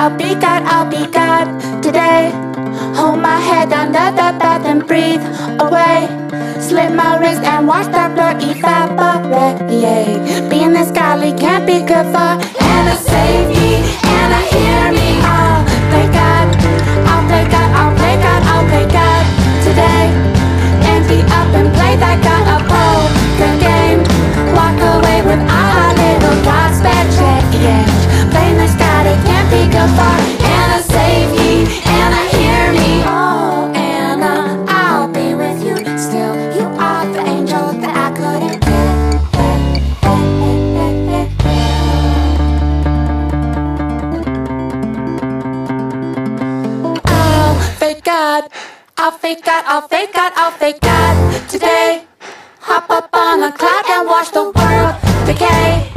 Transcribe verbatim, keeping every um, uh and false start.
I'll be God, I'll be God today. Hold my head under the bed and breathe away. Slit my wrist and watch the blood evaporate. Being this godly can't be good for. Anna save me, Anna hear me. I'll play God, I'll play God, I'll play God, I'll play God today. Ante up and play that God a poker game. Walk away with our little God spare change. Playing this God, it can't be good for. Anna save me, Anna hear me. Oh Anna, I'll be with you still. You are the angel that I couldn't get. I'll fake God, I'll fake God, I'll fake God, I'll fake God today. Hop up on a cloud and watch the world decay.